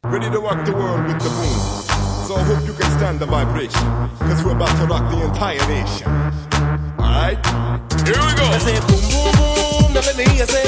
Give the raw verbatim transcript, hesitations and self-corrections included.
Ready to rock the world with the boom. So I hope you can stand the vibration, cause we're about to rock the entire nation. Alright? Here we go. I say boom boom boom, let me hear you say